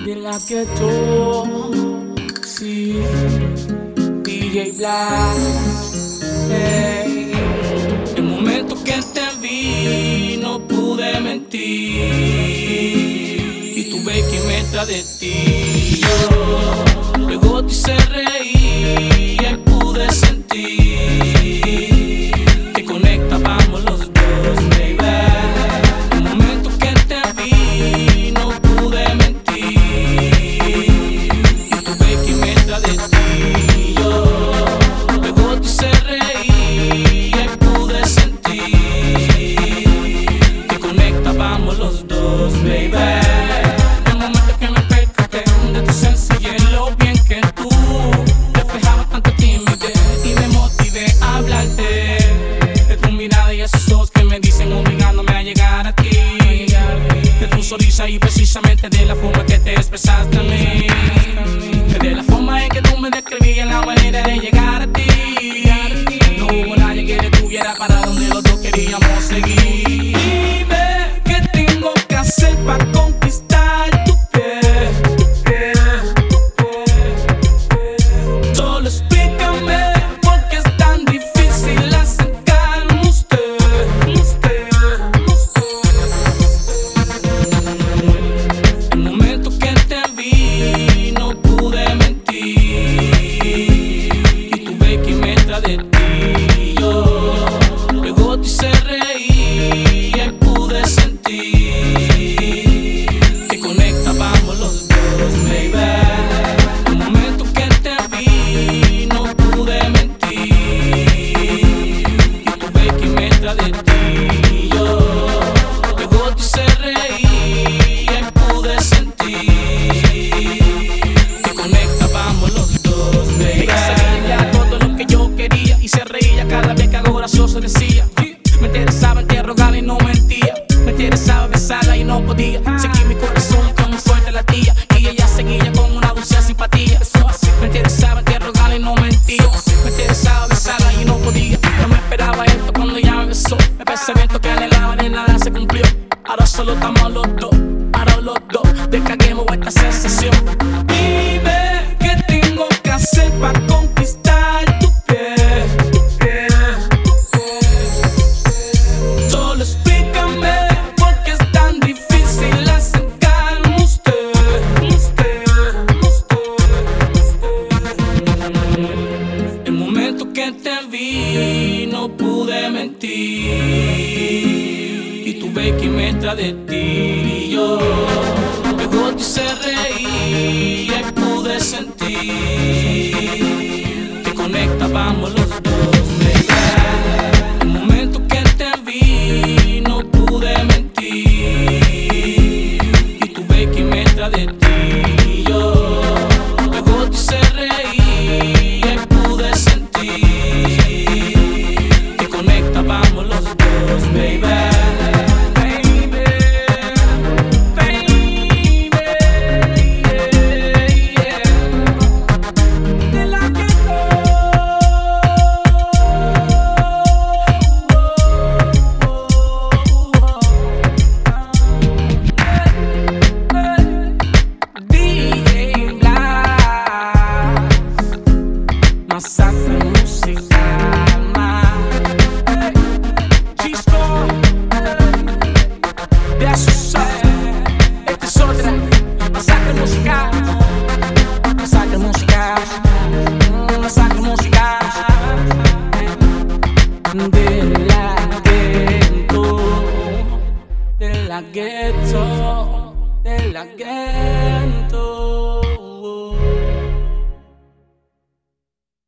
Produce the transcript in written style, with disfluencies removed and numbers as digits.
de la que tú, sí, DJ Black. Hey. El momento que te vi no pude mentir y tuve que irme de ti. Yo luego te hice reír y pude sentir que conectábamos los dos, baby. El momento que te vi no pude mentir y tuve que irme de ti. Yo luego te hice reír y pude sentir que conectábamos los dos, baby. Y precisamente de la forma que te expresaste a mí, de la forma en que tú me describías, la manera de llegar a ti. No hubo nadie que detuviera para donde los dos queríamos seguir. Dime qué tengo que hacer para conquistar tu piel. Solo explícame por qué es tan difícil acercarme a usted. De ti, yo luego te hice reír y pude sentir que conectábamos los dos, baby. El momento que te vi no pude mentir y tuve que irme de ti. Yo luego te hice reír y pude sentir que conectábamos los dos, baby. Y se reía cada vez que algo gracioso decía. Me interesaba interrogarla y no mentía. Me interesaba besarla y no podía. Seguí mi corazón con un fuerte latía y ella seguía con una dulce simpatía. Me interesaba interrogarla y no mentía. Me interesaba besarla y no podía. No me esperaba esto cuando ella me besó. El pensamiento que anhelaba de nada se cumplió. Ahora solo estamos los dos. Ahora los dos descarguemos esta sensación. Dime qué tengo que hacer para conquistar tu piel. No pude mentir y tuve que irme de ti. Yo luego te hice reír y pude sentir que conectábamos los dos, baby. El momento que te vi no pude mentir y tuve que irme de ti. Yo luego te hice reír y pude sentir vamos los dos, baby. Masacre musical, esta es otra masacre musical, masacre musical, masacre musical de la ghetto, de la ghetto.